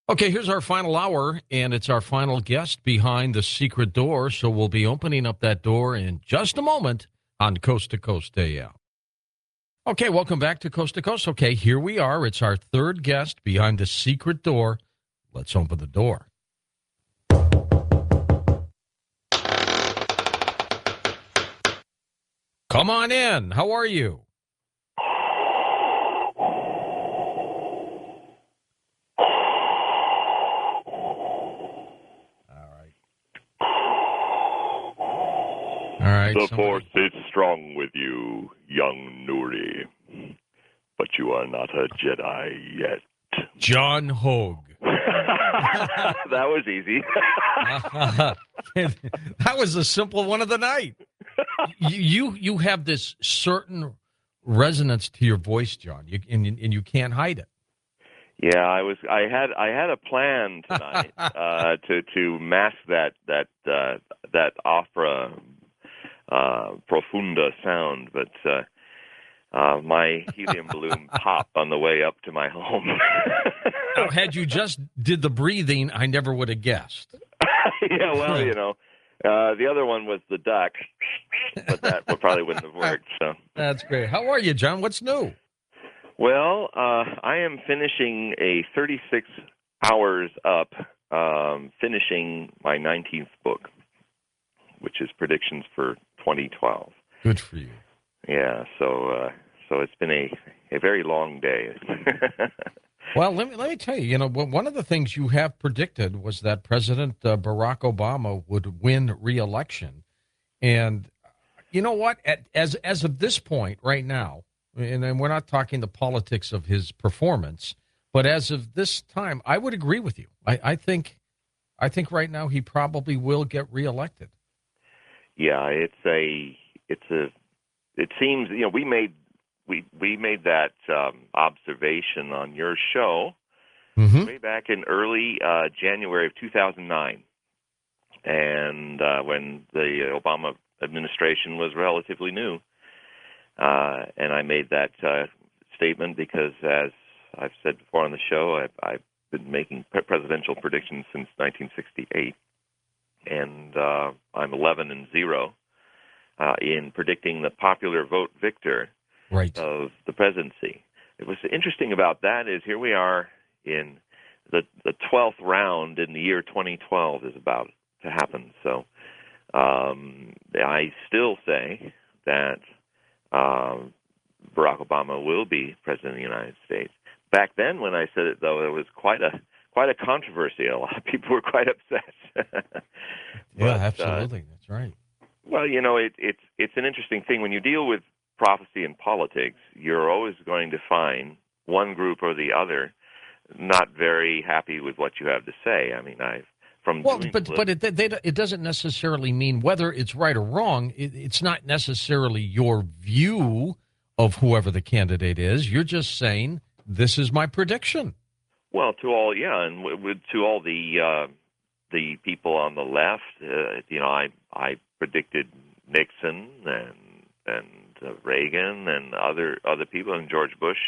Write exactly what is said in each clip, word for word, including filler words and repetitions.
Okay, here's our final hour, and it's our final guest behind the secret door. So we'll be opening up that door in just a moment on Coast to Coast A M. Okay, welcome back to Coast to Coast. Okay, here we are. It's our third guest behind the secret door. Let's open the door. Come on in. How are you? All right, The somebody- force is strong with you, young Nuri, but you are not a Jedi yet. John Hogue. That was easy. That was the simple one of the night. You you, you have this certain resonance to your voice, John, you, and, and you can't hide it. Yeah, I was. I had. I had a plan tonight uh, to to mask that that uh, that opera uh, profunda sound, but uh, uh, my helium balloon popped on the way up to my home. Now, had you just did the breathing, I never would have guessed. Yeah, well, you know, uh, the other one was the duck, but that probably wouldn't have worked. So That's great. How are you, John? What's new? Well, uh, I am finishing a thirty-six hours up, um, finishing my nineteenth book, which is predictions for twenty twelve. Good for you. Yeah, so uh, so it's been a, a very long day. Well, let me let me tell you. You know, one of the things you have predicted was that President uh, Barack Obama would win re-election, and you know what? At, as as of this point, right now. And then we're not talking the politics of his performance, but as of this time, I would agree with you. I, I think, I think right now he probably will get reelected. Yeah, it's a, it's a, it seems you know we made we we made that um, observation on your show mm-hmm. way back in early uh, January of two thousand nine, and uh, when the Obama administration was relatively new. Uh, and I made that uh, statement because, as I've said before on the show, I've, I've been making pre- presidential predictions since nineteen sixty-eight, and uh, I'm eleven and zero uh, in predicting the popular vote victor right. of the presidency. It was interesting about that is here we are in the the twelfth round in the year twenty twelve is about to happen. So um, I still say that. Um, Barack Obama will be president of the United States. Back then, when I said it, though, it was quite a quite a controversy. A lot of people were quite upset. but, yeah, absolutely. Uh, That's right. Well, you know, it, it's it's an interesting thing when you deal with prophecy and politics. You're always going to find one group or the other not very happy with what you have to say. I mean, I've From well, but but it they, it doesn't necessarily mean whether it's right or wrong. It, it's not necessarily your view of whoever the candidate is. You're just saying this is my prediction. Well, to all yeah, and w- w- to all the uh, the people on the left, uh, you know, I I predicted Nixon and and uh, Reagan and other other people and George Bush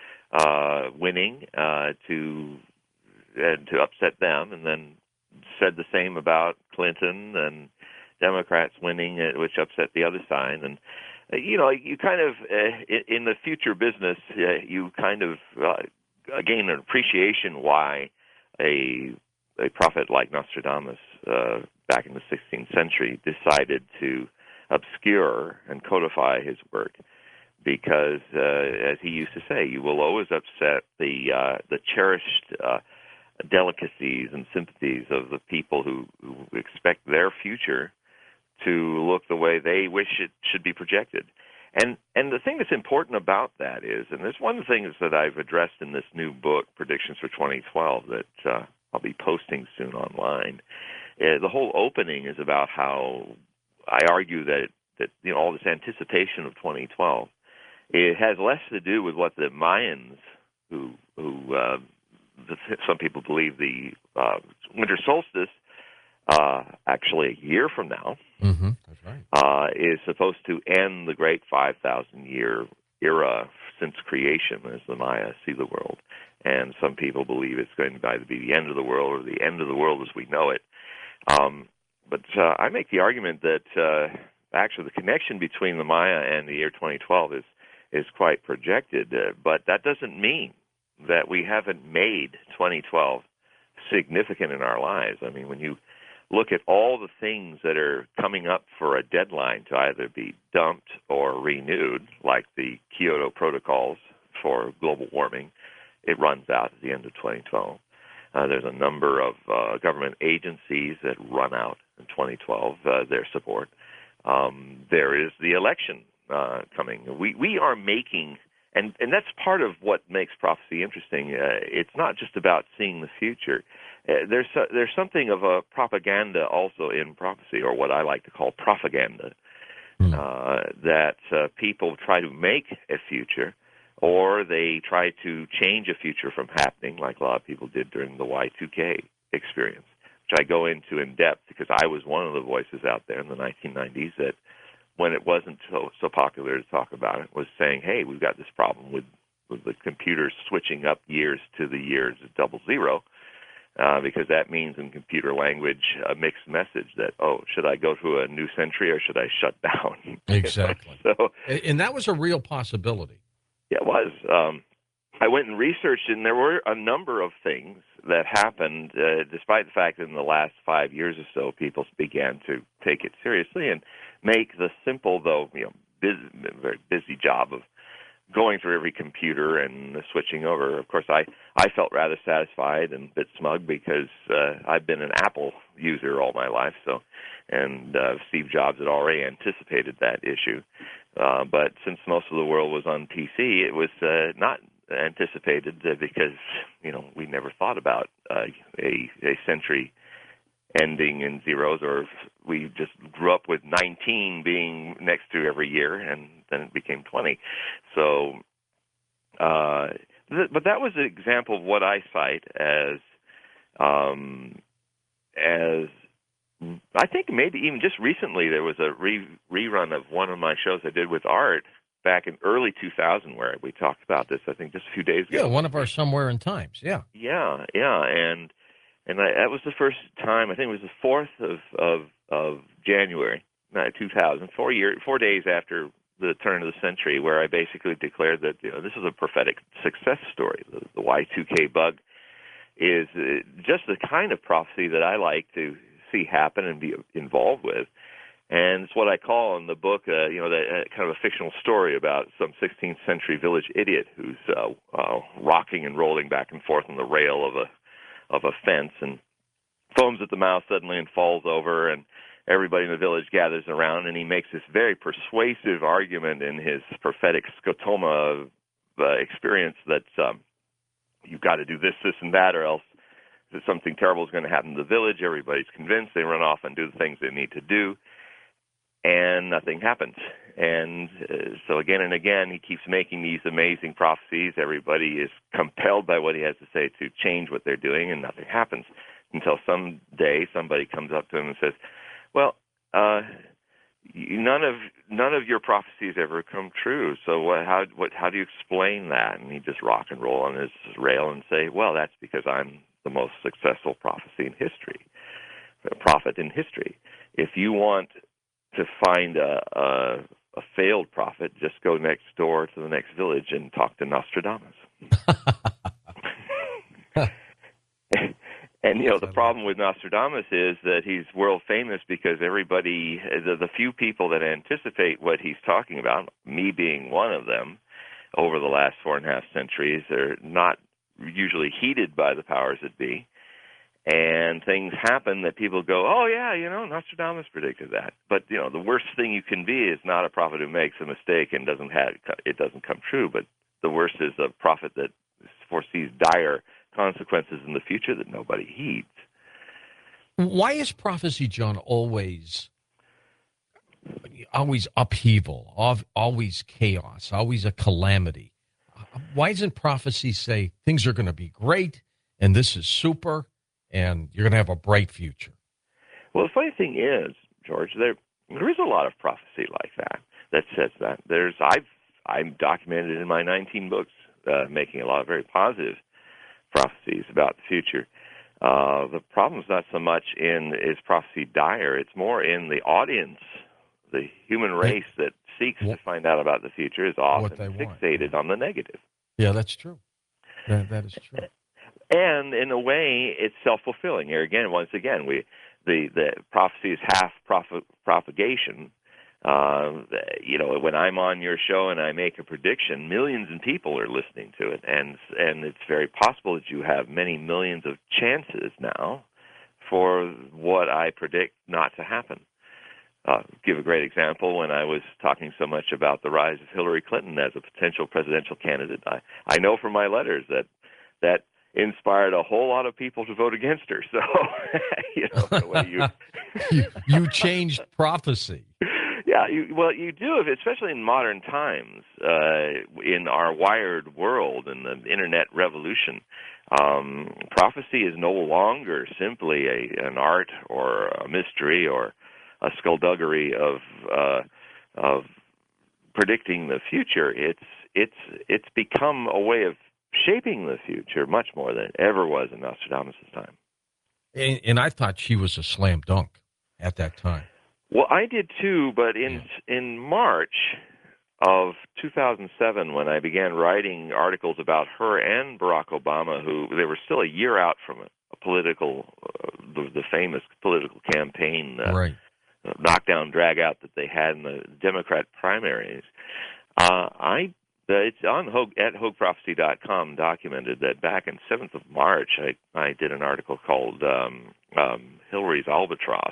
uh, winning uh, to and to upset them, and then. Said the same about Clinton and Democrats winning, which upset the other side. And, uh, you know, you kind of, uh, in the future business, uh, you kind of uh, gain an appreciation why a a prophet like Nostradamus uh, back in the sixteenth century decided to obscure and codify his work. Because, uh, as he used to say, you will always upset the uh, the cherished uh delicacies and sympathies of the people who, who expect their future to look the way they wish it should be projected. And and the thing that's important about that is, and there's one of the things that I've addressed in this new book, Predictions for twenty twelve, that uh, I'll be posting soon online. Uh, the whole opening is about how I argue that, that you know all this anticipation of twenty twelve, it has less to do with what the Mayans, who who uh, some people believe the uh, winter solstice, uh, actually a year from now, mm-hmm. That's right. uh, is supposed to end the great five thousand year era since creation, as the Maya see the world. And some people believe it's going to either be the end of the world or the end of the world as we know it. Um, but uh, I make the argument that uh, actually the connection between the Maya and the year twenty twelve is is quite projected. Uh, but that doesn't mean that we haven't made twenty twelve significant in our lives. I mean, when you look at all the things that are coming up for a deadline to either be dumped or renewed, like the Kyoto protocols for global warming, it runs out at the end of twenty twelve. Uh, there's a number of uh, government agencies that run out in twenty twelve, uh, their support. Um, there is the election uh, coming. We we are making, and, and that's part of what makes prophecy interesting. Uh, it's not just about seeing the future. Uh, there's uh, there's something of a propaganda also in prophecy, or what I like to call propaganda, mm. uh, that uh, people try to make a future, or they try to change a future from happening, like a lot of people did during the Y two K experience, which I go into in depth because I was one of the voices out there in the nineteen nineties that, when it wasn't so so popular to talk about it, was saying, hey, we've got this problem with, with the computers switching up years to the years double zero. Uh, because that means in computer language a mixed message that, oh, should I go to a new century or should I shut down? Exactly. You know? So, and that was a real possibility. yeah, it was. Um, I went and researched, and there were a number of things that happened, uh, despite the fact that in the last five years or so, people began to take it seriously and make the simple, though you know, busy, very busy job of going through every computer and switching over. Of course, I, I felt rather satisfied and a bit smug because uh, I've been an Apple user all my life, so and uh, Steve Jobs had already anticipated that issue. Uh, but since most of the world was on P C, it was uh, not anticipated uh, because, you know, we never thought about uh, a, a century ending in zeros, or we just grew up with nineteen being next to every year, and then it became twenty. So, uh, th- but that was an example of what I cite as, um, as I think maybe even just recently there was a re- rerun of one of my shows I did with Art back in early two thousand where we talked about this, I think just a few days ago. Yeah, one of our Somewhere in Times, yeah. Yeah, yeah, and and I, that was the first time, I think it was the fourth of, of, of January, two thousand, four, year, four days after the turn of the century, where I basically declared that, you know, this is a prophetic success story. The, the Y two K bug is uh, just the kind of prophecy that I like to see happen and be involved with. And it's what I call in the book, uh, you know, that uh, kind of a fictional story about some sixteenth century village idiot who's uh, uh, rocking and rolling back and forth on the rail of a of a fence and foams at the mouth suddenly and falls over, and everybody in the village gathers around, and he makes this very persuasive argument in his prophetic scotoma uh, experience that um, you've got to do this, this, and that, or else something terrible is going to happen to the village. Everybody's convinced. They run off and do the things they need to do, and nothing happens. And uh, so again and again, he keeps making these amazing prophecies. Everybody is compelled by what he has to say to change what they're doing, and nothing happens until someday somebody comes up to him and says, well, uh, none of none of your prophecies ever come true. So what, how what how do you explain that? And he just rock and roll on his rail and say, well, that's because I'm the most successful prophecy in history, a prophet in history. If you want to find a, a a failed prophet, just go next door to the next village and talk to Nostradamus. And, you know, the problem with Nostradamus is that he's world famous because everybody, the, the few people that anticipate what he's talking about, me being one of them, over the last four and a half centuries, are not usually heeded by the powers that be. And things happen that people go, oh, yeah, you know, Nostradamus predicted that. But, you know, the worst thing you can be is not a prophet who makes a mistake and doesn't have it doesn't come true. But the worst is a prophet that foresees dire consequences in the future that nobody heeds. Why is prophecy, John, always always upheaval, always chaos, always a calamity? Why doesn't prophecy say things are going to be great and this is super and you're going to have a bright future? Well, the funny thing is, George, there there is a lot of prophecy like that that says that. There's I've I'm documented in my nineteen books, uh, making a lot of very positive prophecies about the future. Uh, the problem's not so much in is prophecy dire; it's more in the audience. The human race that seeks to find out about the future is often fixated yeah. on the negative. Yeah, that's true. That, that is true. And in a way, it's self-fulfilling. Here again, once again, we the the prophecy is half proph- propagation. Uh, you know, when I'm on your show and I make a prediction, millions of people are listening to it, and and it's very possible that you have many millions of chances now for what I predict not to happen. Uh, give a great example. When I was talking so much about the rise of Hillary Clinton as a potential presidential candidate, I, I know from my letters that that inspired a whole lot of people to vote against her. So, you know, the way you you, you changed prophecy. Yeah, you, well, you do, especially in modern times, uh, in our wired world and the internet revolution. Um, prophecy is no longer simply a, an art or a mystery or a skullduggery of uh, of predicting the future. It's it's it's become a way of shaping the future much more than it ever was in Nostradamus' time. And, and I thought she was a slam dunk at that time. Well, I did too, but in yeah. in March of two thousand seven, when I began writing articles about her and Barack Obama, who they were still a year out from a, a political, uh, the, the famous political campaign, uh, right. uh, knockdown, drag out that they had in the Democrat primaries, uh, I uh, it's on Hogue, at Hogue Prophecy dot com documented that back in seventh of March, I I did an article called um, um, Hillary's Albatross.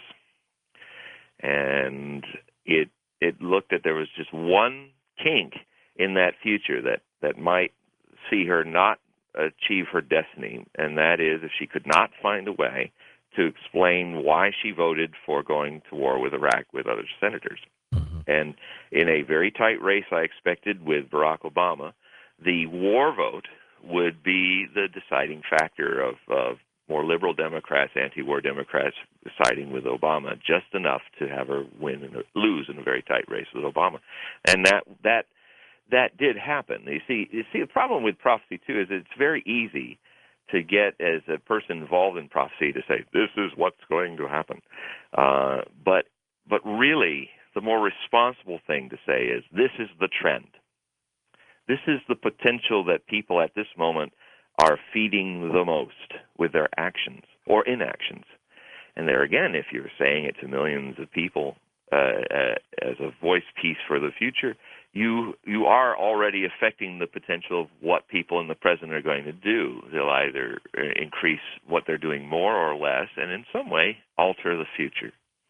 And it it looked at there was just one kink in that future that, that might see her not achieve her destiny, and that is if she could not find a way to explain why she voted for going to war with Iraq with other senators. Mm-hmm. And in a very tight race I expected with Barack Obama, the war vote would be the deciding factor of, of more liberal Democrats, anti-war Democrats siding with Obama, just enough to have her win and lose in a very tight race with Obama, and that that that did happen. You see, you see, the problem with prophecy too is it's very easy to get as a person involved in prophecy to say this is what's going to happen, uh, but but really the more responsible thing to say is this is the trend. This is the potential that people at this moment are feeding the most with their actions or inactions. And there again, if you're saying it to millions of people uh, uh, as a voice piece for the future, you you are already affecting the potential of what people in the present are going to do. They'll either increase what they're doing more or less, and in some way alter the future.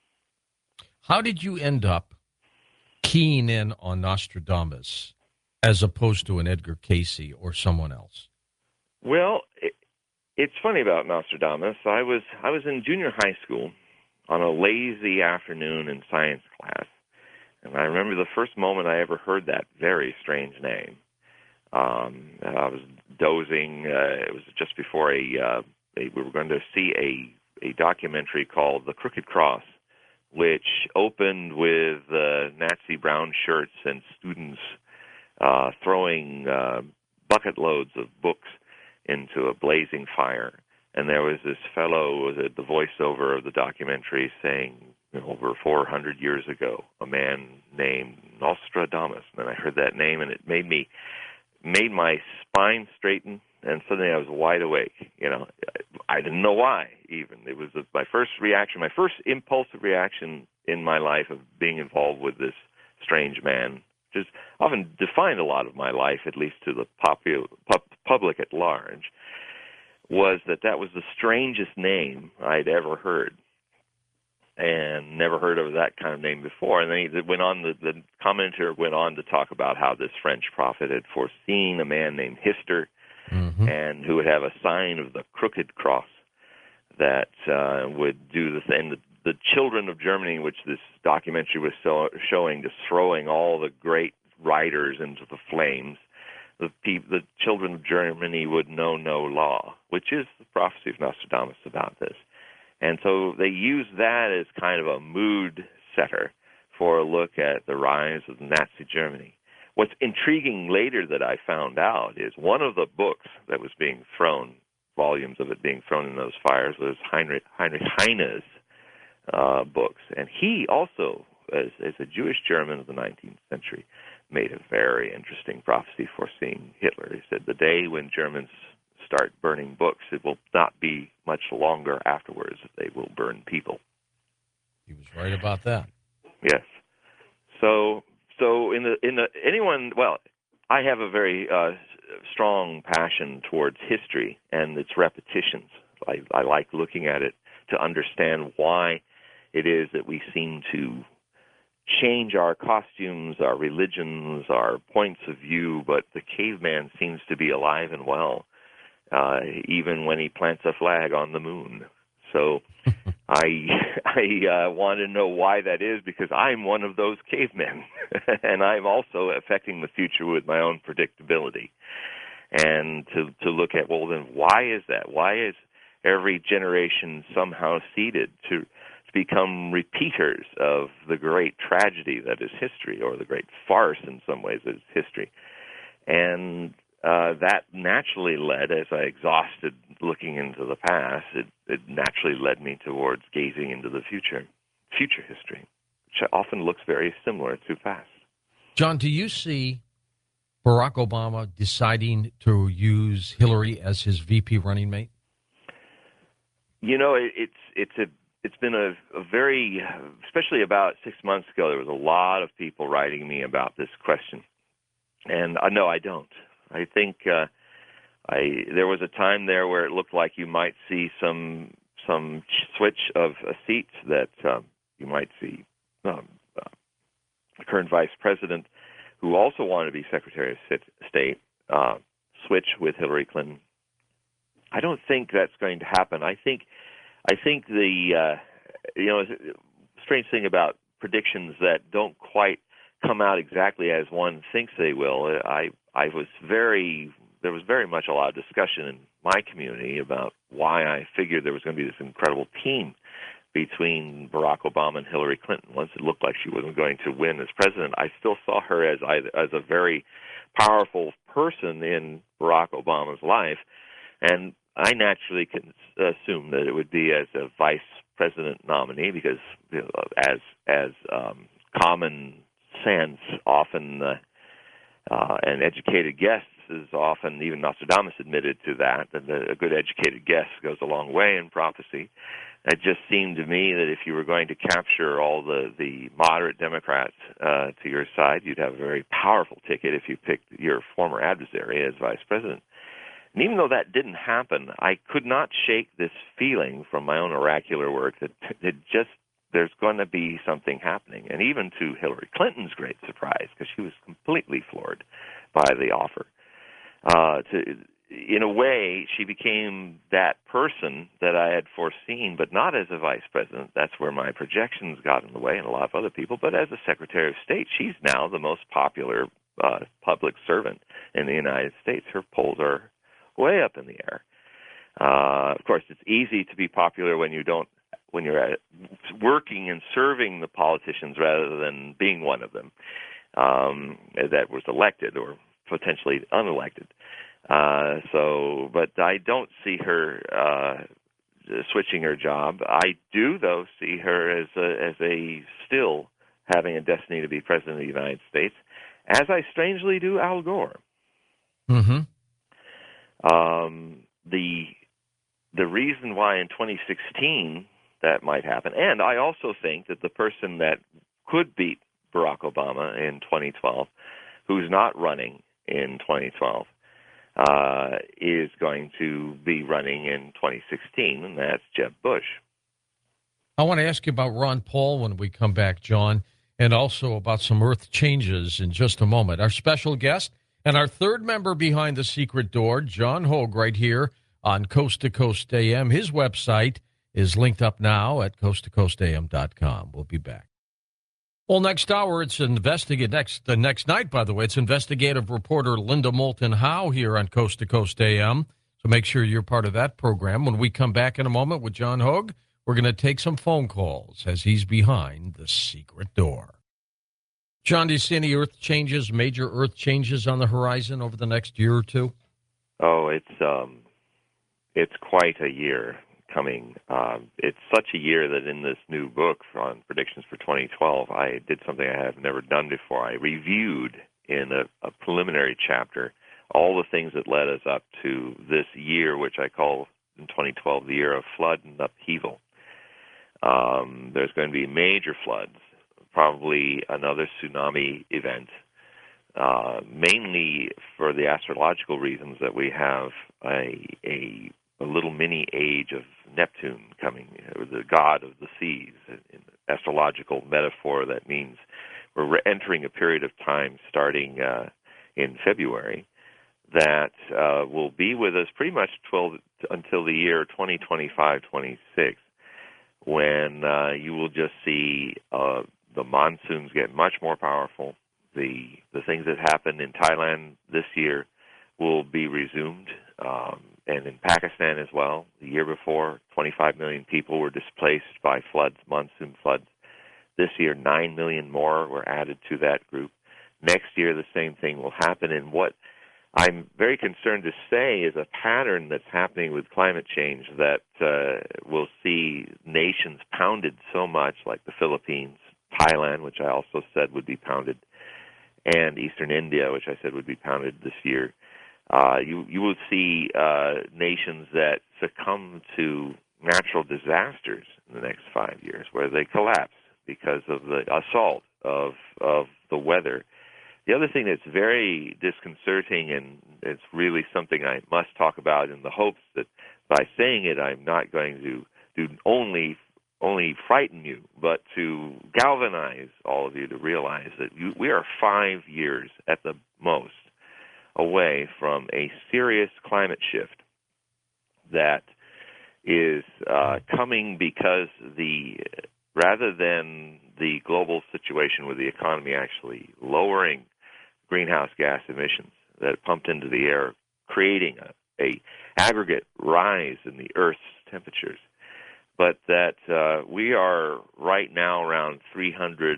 How did you end up keying in on Nostradamus as opposed to an Edgar Cayce or someone else? Well, it, it's funny about Nostradamus. I was I was in junior high school on a lazy afternoon in science class, and I remember the first moment I ever heard that very strange name. Um, I was dozing. Uh, it was just before a, uh, a we were going to see a a documentary called The Crooked Cross, which opened with uh, Nazi brown shirts and students uh, throwing uh, bucket loads of books into a blazing fire. And there was this fellow, the, the voiceover of the documentary, saying, you know, over four hundred years ago, a man named Nostradamus. And I heard that name, and it made me, made my spine straighten, and suddenly I was wide awake. You know, I, I didn't know why, even. It was a, my first reaction, my first impulsive reaction in my life of being involved with this strange man, which has often defined a lot of my life, at least to the popu- pu- public at large, was that that was the strangest name I'd ever heard, and never heard of that kind of name before. And then he went on, the, the commentator went on to talk about how this French prophet had foreseen a man named Hister, mm-hmm. and who would have a sign of the crooked cross that uh, would do the thing. The, the children of Germany, which this documentary was so, showing, just throwing all the great writers into the flames, the, pe- the children of Germany would know no law, which is the prophecy of Nostradamus about this. And so they use that as kind of a mood setter for a look at the rise of Nazi Germany. what's intriguing later that I found out is one of the books that was being thrown, volumes of it being thrown in those fires, was Heinrich, Heinrich Heine's uh, books. And he also, as, as a Jewish German of the nineteenth century, made a very interesting prophecy foreseeing Hitler. He said, the day when Germans start burning books, it will not be much longer afterwards. They will burn people. He was right about that. Yes. So, so in the in the anyone, well, I have a very uh, strong passion towards history and its repetitions. I, I like looking at it to understand why it is that we seem to change our costumes, our religions, our points of view, but the caveman seems to be alive and well, uh, even when he plants a flag on the moon. So I I uh, want to know why that is, because I'm one of those cavemen, and I'm also affecting the future with my own predictability. And to to look at, well, then why is that? Why is every generation somehow seeded to become repeaters of the great tragedy that is history, or the great farce in some ways that is history? And uh, that naturally led, as I exhausted looking into the past, it, it naturally led me towards gazing into the future, future history, which often looks very similar to past. John, do you see Barack Obama deciding to use Hillary as his V P running mate? You know, it, it's it's a It's been a, a very, especially about six months ago, there was a lot of people writing me about this question. And uh, no, I don't. I think uh, I there was a time there where it looked like you might see some some switch of uh, seats, that um, you might see um, uh, the current vice president, who also wanted to be Secretary of State, uh, switch with Hillary Clinton. I don't think that's going to happen. I think I think the, uh, you know, strange thing about predictions that don't quite come out exactly as one thinks they will. I I was very, there was very much a lot of discussion in my community about why I figured there was going to be this incredible team between Barack Obama and Hillary Clinton. Once it looked like she wasn't going to win as president, I still saw her as as a very powerful person in Barack Obama's life. And I naturally can assume that it would be as a vice president nominee, because, you know, as as um, common sense often uh, uh, and educated guess is often, even Nostradamus admitted to that, that a good educated guess goes a long way in prophecy. It just seemed to me that if you were going to capture all the, the moderate Democrats uh, to your side, you'd have a very powerful ticket if you picked your former adversary as vice president. And even though that didn't happen, I could not shake this feeling from my own oracular work that it just there's going to be something happening. And even to Hillary Clinton's great surprise, because she was completely floored by the offer, uh, to in a way, she became that person that I had foreseen, but not as a vice president. That's where my projections got in the way, and a lot of other people. But as a Secretary of State, she's now the most popular uh, public servant in the United States. Her polls are way up in the air. Uh, of course, it's easy to be popular when you don't, when you're at, working and serving the politicians rather than being one of them um, that was elected or potentially unelected. Uh, so, but I don't see her uh, switching her job. I do, though, see her as a, as a still having a destiny to be president of the United States, as I strangely do Al Gore. Mm-hmm. Um, the the reason why in twenty sixteen that might happen, and I also think that the person that could beat Barack Obama in twenty twelve, who's not running in twenty twelve, uh, is going to be running in twenty sixteen, and that's Jeb Bush. I want to ask you about Ron Paul when we come back, John, and also about some Earth changes in just a moment. Our special guest and our third member behind the secret door, John Hogue, right here on Coast to Coast A M. His website is linked up now at coast to coast a m dot com. We'll be back. Well, next hour, it's investigate next the next night, by the way, it's investigative reporter Linda Moulton Howe here on Coast to Coast A M. So make sure you're part of that program. When we come back in a moment with John Hogue, we're going to take some phone calls as he's behind the secret door. John, do you see any earth changes, major earth changes on the horizon over the next year or two? Oh, it's um, it's quite a year coming. Um, it's such a year that in this new book on predictions for twenty twelve, I did something I have never done before. I reviewed in a, a preliminary chapter all the things that led us up to this year, which I call in twenty twelve the year of flood and upheaval. Um, there's going to be major floods, probably another tsunami event, uh, mainly for the astrological reasons that we have a, a, a little mini age of Neptune coming, the god of the seas. In astrological metaphor, that means we're entering a period of time starting uh, in February that uh, will be with us pretty much twelve, until the year twenty twenty-five twenty-six, when uh, you will just see uh, the monsoons get much more powerful. The the things that happened in Thailand this year will be resumed, um, and in Pakistan as well. The year before, twenty-five million people were displaced by floods, monsoon floods. This year, nine million more were added to that group. Next year, the same thing will happen. And what I'm very concerned to say is a pattern that's happening with climate change that uh, will see nations pounded so much, like the Philippines, Thailand, which I also said would be pounded, and Eastern India, which I said would be pounded this year. Uh, you you will see uh, nations that succumb to natural disasters in the next five years, where they collapse because of the assault of of the weather. The other thing that's very disconcerting, and it's really something I must talk about in the hopes that by saying it, I'm not going to do only only frighten you, but to galvanize all of you to realize that you, we are five years at the most away from a serious climate shift that is uh, coming because the rather than the global situation with the economy actually lowering greenhouse gas emissions that pumped into the air, creating a, a aggregate rise in the Earth's temperatures, but that uh, we are right now around three hundred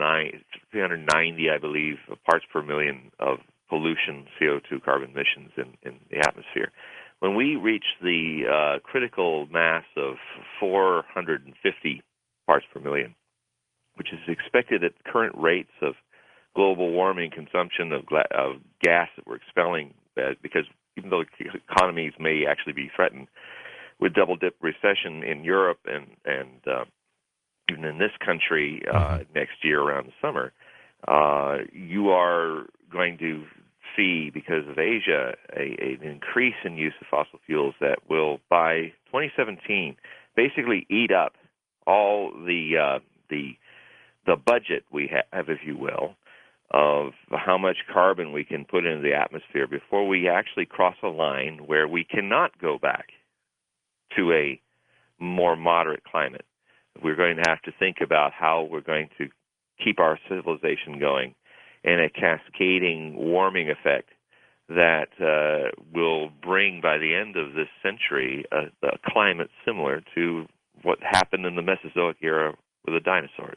ninety, I believe, parts per million of pollution, C O two, carbon emissions in, in the atmosphere. When we reach the uh, critical mass of four hundred fifty parts per million, which is expected at current rates of global warming consumption of, gla- of gas that we're expelling, uh, because even though economies may actually be threatened with double-dip recession in Europe and, and uh, even in this country uh, mm-hmm. next year around the summer, uh, you are going to see, because of Asia, a, a, an increase in use of fossil fuels that will, by twenty seventeen, basically eat up all the uh, the the budget we have, if you will, of how much carbon we can put into the atmosphere before we actually cross a line where we cannot go back to a more moderate climate. We're going to have to think about how we're going to keep our civilization going in a cascading warming effect that uh, will bring, by the end of this century, a, a climate similar to what happened in the Mesozoic era with the dinosaurs.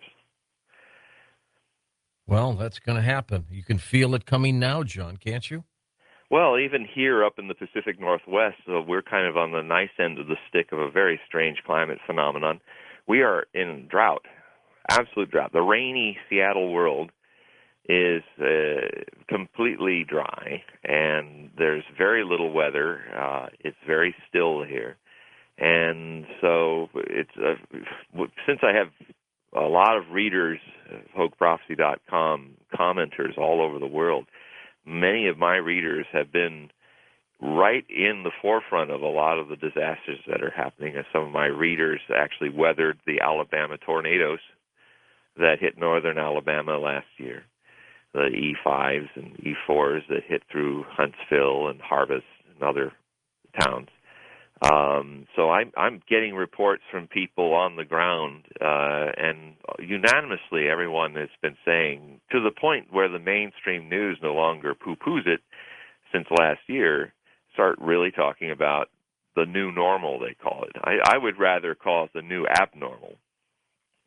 Well, that's going to happen. You can feel it coming now, John, can't you? Well, even here up in the Pacific Northwest, uh, we're kind of on the nice end of the stick of a very strange climate phenomenon. We are in drought, absolute drought. The rainy Seattle world is uh, completely dry, and there's very little weather. Uh, it's very still here. And so it's uh, since I have a lot of readers, Hogue Prophecy dot com, commenters all over the world, many of my readers have been right in the forefront of a lot of the disasters that are happening. Some of my readers actually weathered the Alabama tornadoes that hit northern Alabama last year, the E fives and E fours that hit through Huntsville and Harvest and other towns. Um, so I'm, I'm getting reports from people on the ground, uh, and unanimously everyone has been saying, to the point where the mainstream news no longer poo-poos it since last year, start really talking about the new normal, they call it. I, I would rather call it the new abnormal.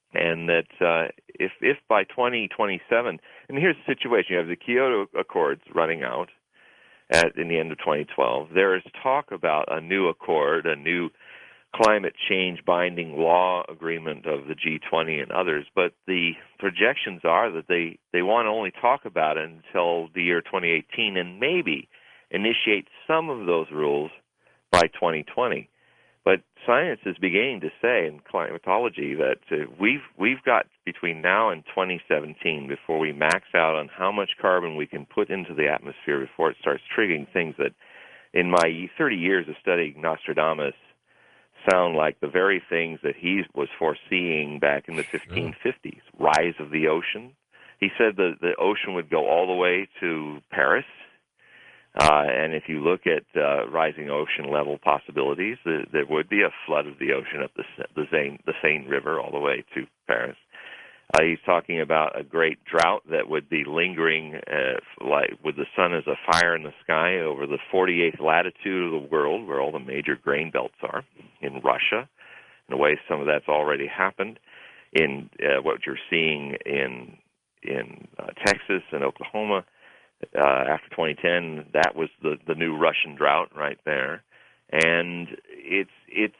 and that uh, if if by twenty twenty-seven, and here's the situation: you have the Kyoto Accords running out at in the end of twenty twelve. There is talk about a new accord, a new climate change binding law agreement of the G twenty and others, but the projections are that they, they want to only talk about it until the year twenty eighteen and maybe initiate some of those rules by twenty twenty. But science is beginning to say in climatology that uh, we've we've got between now and twenty seventeen before we max out on how much carbon we can put into the atmosphere before it starts triggering things that, in my thirty years of studying Nostradamus, sound like the very things that he was foreseeing back in the fifteen fifties. Rise of the ocean. He said that the ocean would go all the way to Paris. Uh, and if you look at uh, rising ocean level possibilities, uh, there would be a flood of the ocean up the, the, Seine, the Seine River all the way to Paris. Uh, he's talking about a great drought that would be lingering uh, like with the sun as a fire in the sky over the forty-eighth latitude of the world, where all the major grain belts are, in Russia. In a way, some of that's already happened. In uh, what you're seeing in in uh, Texas and Oklahoma, uh, after twenty ten, that was the, the new Russian drought right there. And it's it's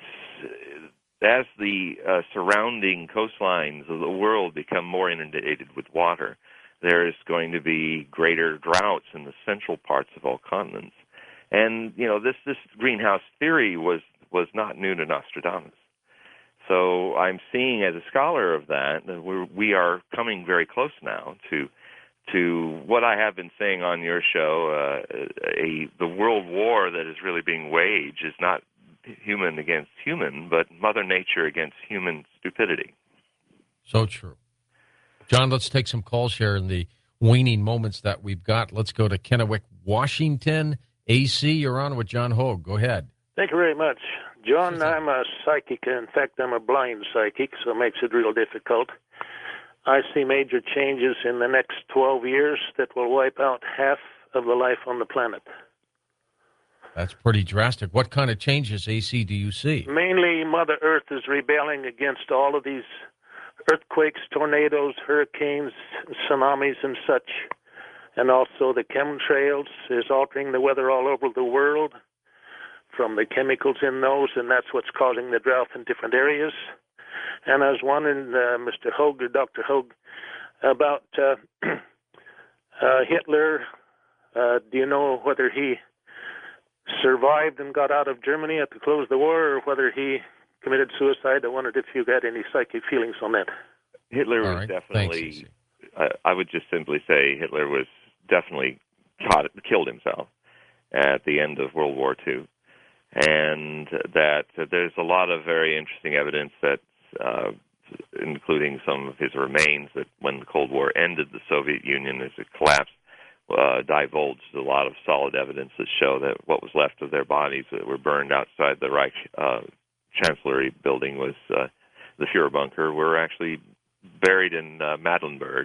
as the uh, surrounding coastlines of the world become more inundated with water, there's going to be greater droughts in the central parts of all continents. And, you know, this, this greenhouse theory was, was not new to Nostradamus. So I'm seeing, as a scholar of that, that we're, we are coming very close now to to what I have been saying on your show, uh, a the world war that is really being waged is not human against human, but Mother Nature against human stupidity. So true. John, let's take some calls here in the waning moments that we've got. Let's go to Kennewick, Washington. A C, you're on with John Hogue. Go ahead. Thank you very much. John, I'm a psychic. In fact, I'm a blind psychic, so it makes it real difficult. I see major changes in the next twelve years that will wipe out half of the life on the planet. That's pretty drastic. What kind of changes, A C, do you see? Mainly, Mother Earth is rebelling against all of these earthquakes, tornadoes, hurricanes, tsunamis, and such. And also the chemtrails is altering the weather all over the world from the chemicals in those, and that's what's causing the drought in different areas. And I was wondering, uh, Mister Hogue or Doctor Hogue, about uh, uh, Hitler. Uh, do you know whether he survived and got out of Germany at the close of the war, or whether he committed suicide? I wondered if you got any psychic feelings on that. Hitler All was right. definitely, Thanks, I, I would just simply say Hitler was definitely caught, killed himself at the end of World War Two. And that uh, there's a lot of very interesting evidence that, uh, including some of his remains, that when the Cold War ended, the Soviet Union, as it collapsed, uh, divulged a lot of solid evidence that show that what was left of their bodies that were burned outside the Reich uh, Chancellery building was uh, the Fuhrer bunker, were actually buried in uh, Madlenberg,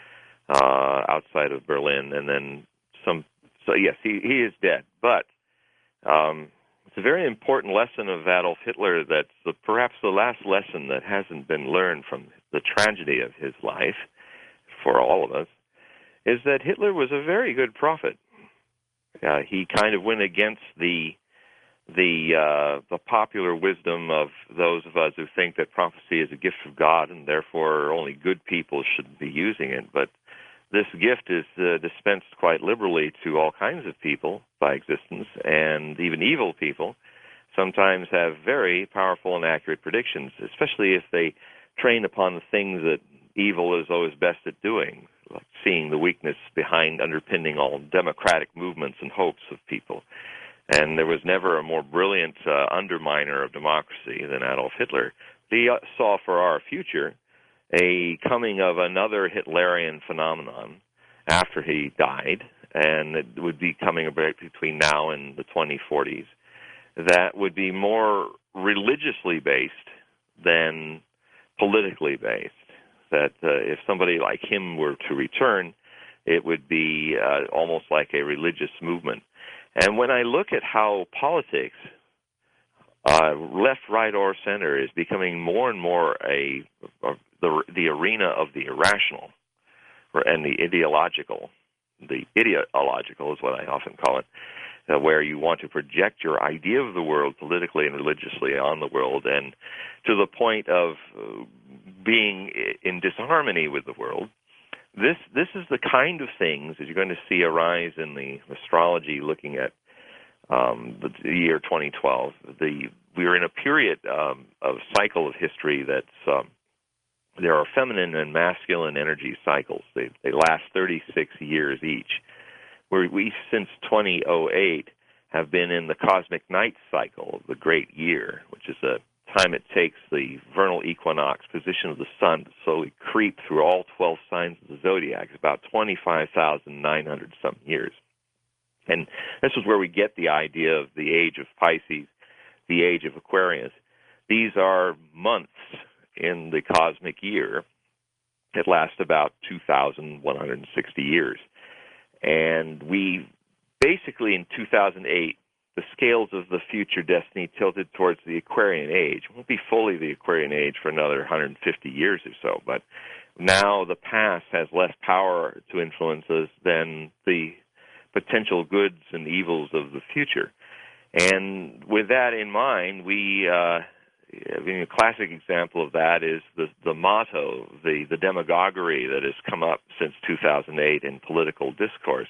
uh, outside of Berlin, and then some. So yes, he he is dead, but um, it's a very important lesson of Adolf Hitler. That's the, perhaps the last lesson that hasn't been learned from the tragedy of his life for all of us, is that Hitler was a very good prophet. Uh, he kind of went against the the uh, the popular wisdom of those of us who think that prophecy is a gift of God and therefore only good people should be using it. But this gift is uh, dispensed quite liberally to all kinds of people by existence, and even evil people sometimes have very powerful and accurate predictions, especially if they train upon the things that evil is always best at doing, like seeing the weakness behind underpinning all democratic movements and hopes of people. And there was never a more brilliant uh, underminer of democracy than Adolf Hitler. He uh, saw for our future a coming of another Hitlerian phenomenon after he died, and it would be coming about between now and the twenty forties, that would be more religiously based than politically based. That uh, if somebody like him were to return, it would be uh, almost like a religious movement. And when I look at how politics uh, left, right, or center is becoming more and more a, a the the arena of the irrational and the ideological. The ideological is what I often call it, uh, where you want to project your idea of the world politically and religiously on the world, and to the point of uh, being in disharmony with the world. This this is the kind of things that you're going to see arise in the astrology looking at um, the, the year twenty twelve. The we are in a period um, of cycle of history that's um, there are feminine and masculine energy cycles. They they last thirty-six years each. Where we since twenty oh eight have been in the cosmic night cycle, the great year, which is a time it takes the vernal equinox position of the sun to slowly creep through all twelve signs of the zodiac. It's about twenty-five thousand nine hundred some years. And this is where we get the idea of the age of Pisces, the age of Aquarius. These are months in the cosmic year that last about two thousand one hundred sixty years. And we basically in two thousand eight, the scales of the future destiny tilted towards the Aquarian age. It won't be fully the Aquarian age for another one hundred fifty years or so, but now the past has less power to influence us than the potential goods and evils of the future. And with that in mind, we, uh, I mean, a classic example of that is the, the motto, the, the demagoguery that has come up since two thousand eight in political discourse.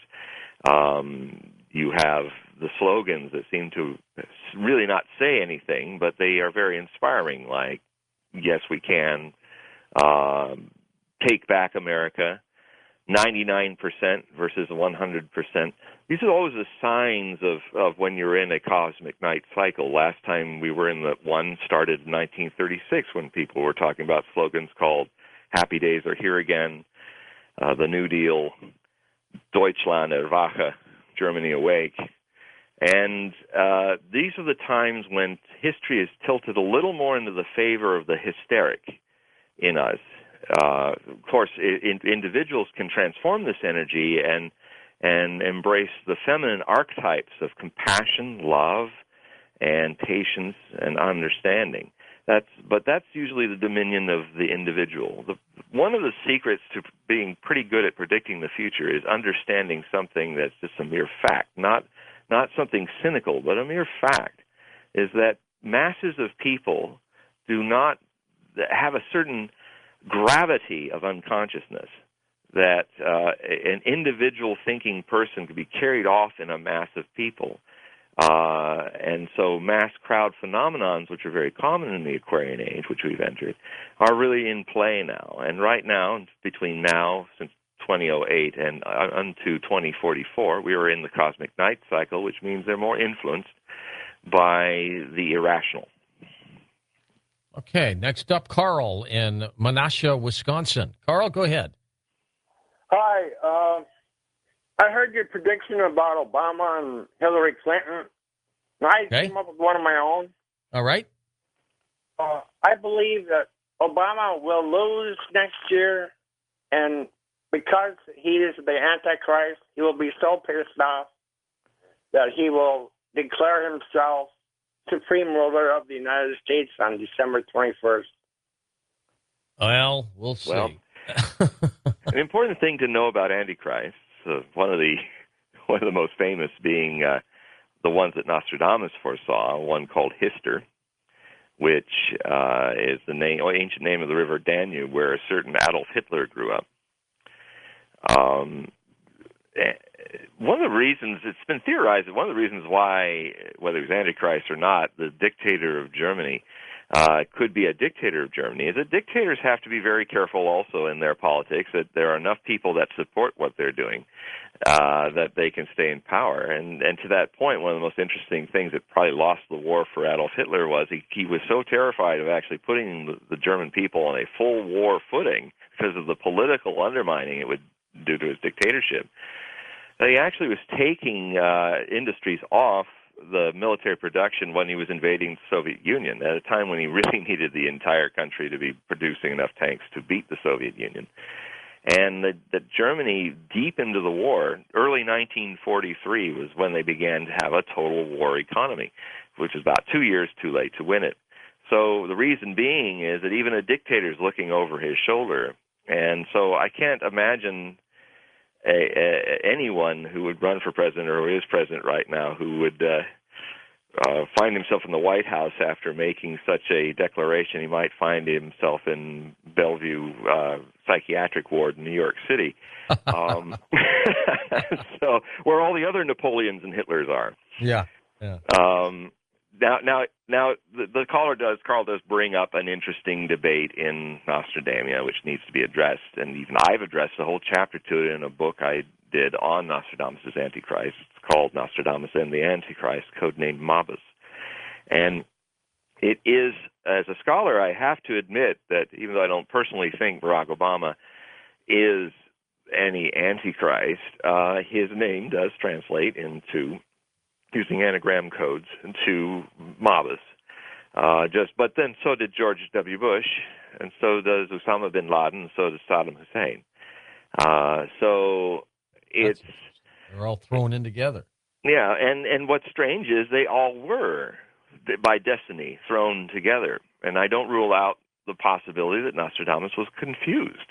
Um, you have the slogans that seem to really not say anything, but they are very inspiring, like, yes, we can, uh, take back America, ninety-nine percent versus one hundred percent. These are always the signs of, of when you're in a cosmic night cycle. Last time we were in the one started in nineteen thirty-six when people were talking about slogans called Happy Days Are Here Again, uh, the New Deal, Deutschland erwache, Germany awake. And uh, these are the times when history is tilted a little more into the favor of the hysteric in us. Uh, of course, in, individuals can transform this energy and and embrace the feminine archetypes of compassion, love, and patience and understanding. That's but that's usually the dominion of the individual. The, one of the secrets to being pretty good at predicting the future is understanding something that's just a mere fact, not not something cynical, but a mere fact, is that masses of people do not have a certain gravity of unconsciousness, that uh, an individual thinking person could be carried off in a mass of people. Uh, and so mass crowd phenomenons, which are very common in the Aquarian age, which we've entered, are really in play now. And right now, between now, since twenty oh eight, and uh, unto twenty forty-four, we are in the cosmic night cycle, which means they're more influenced by the irrational. Okay, next up, Carl in Menasha, Wisconsin. Carl, go ahead. Hi. Uh, I heard your prediction about Obama and Hillary Clinton. And I Okay. came up with one of my own. All right. Uh, I believe that Obama will lose next year, and because he is the Antichrist, he will be so pissed off that he will declare himself Supreme Ruler of the United States on December twenty-first. Well, we'll see. Well, an important thing to know about Antichrist, uh, one of the one of the most famous being uh, the ones that Nostradamus foresaw, one called Hister, which uh, is the name, or ancient name of the river Danube, where a certain Adolf Hitler grew up. Um, one of the reasons, it's been theorized that one of the reasons why, whether it was Antichrist or not, the dictator of Germany uh, could be a dictator of Germany is that dictators have to be very careful also in their politics, that there are enough people that support what they're doing uh, that they can stay in power. And, and to that point, one of the most interesting things that probably lost the war for Adolf Hitler was he, he was so terrified of actually putting the, the German people on a full war footing because of the political undermining it would do to his dictatorship. He actually was taking uh, industries off the military production when he was invading the Soviet Union, at a time when he really needed the entire country to be producing enough tanks to beat the Soviet Union. And that, that Germany, deep into the war, early nineteen forty-three was when they began to have a total war economy. which is about two years too late to win it. So the reason being is that even a dictator is looking over his shoulder. And so I can't imagine a, a, anyone who would run for president or who is president right now who would uh, uh, find himself in the White House after making such a declaration. He might find himself in Bellevue uh, psychiatric ward in New York City. Um, so where all the other Napoleons and Hitlers are. Yeah. Yeah. Um, now, now, now, the, the caller does, Carl does bring up an interesting debate in Nostradamia, which needs to be addressed, and even I've addressed a whole chapter to it in a book I did on Nostradamus' Antichrist. It's called Nostradamus and the Antichrist, codenamed Mabus. And it is, as a scholar, I have to admit that even though I don't personally think Barack Obama is any Antichrist, uh, his name does translate into, using anagram codes, into Mabus. Uh, just, but then so did George W. Bush, and so does Osama bin Laden, and so does Saddam Hussein. Uh, so it's That's, they're all thrown in together. Yeah, and, and what's strange is they all were, by destiny, thrown together. And I don't rule out the possibility that Nostradamus was confused.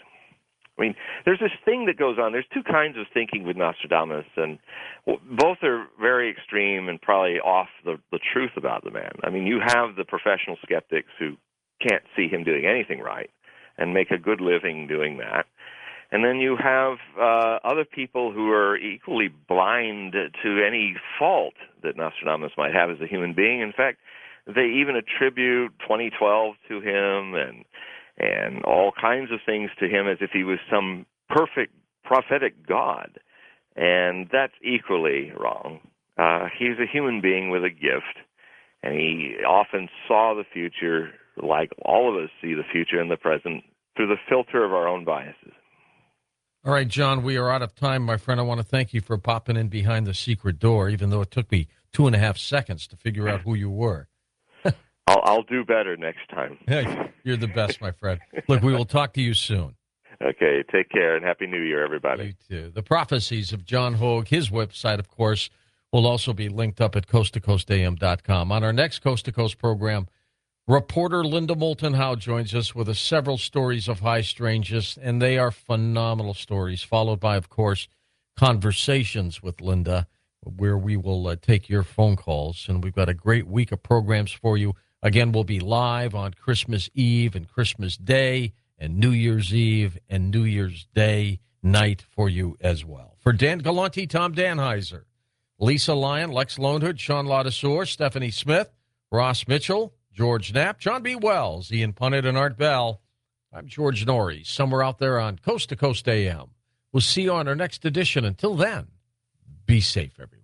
I mean, there's this thing that goes on. There's two kinds of thinking with Nostradamus, and both are very extreme and probably off the, the truth about the man. I mean, you have the professional skeptics who can't see him doing anything right and make a good living doing that. And then you have uh, other people who are equally blind to any fault that Nostradamus might have as a human being. In fact, they even attribute twenty twelve to him and and all kinds of things to him as if he was some perfect prophetic god. And that's equally wrong. Uh, he's a human being with a gift, and he often saw the future like all of us see the future and the present through the filter of our own biases. All right, John, we are out of time, my friend. I want to thank you for popping in behind the secret door, even though it took me two and a half seconds to figure out who you were. I'll, I'll do better next time. You're the best, my friend. Look, we will talk to you soon. Okay, take care, and Happy New Year, everybody. You too. The Prophecies of John Hogue, his website, of course, will also be linked up at coast to coast a m dot com. On our next Coast to Coast program, reporter Linda Moulton Howe joins us with a several stories of high strangeness, and they are phenomenal stories, followed by, of course, Conversations with Linda, where we will uh, take your phone calls. And we've got a great week of programs for you. Again, we'll be live on Christmas Eve and Christmas Day and New Year's Eve and New Year's Day night for you as well. For Dan Galante, Tom Danheiser, Lisa Lyon, Lex Lonehood, Sean Ladesseur, Stephanie Smith, Ross Mitchell, George Knapp, John B. Wells, Ian Punnett, and Art Bell. I'm George Norrie, somewhere out there on Coast to Coast A M. We'll see you on our next edition. Until then, be safe, everyone.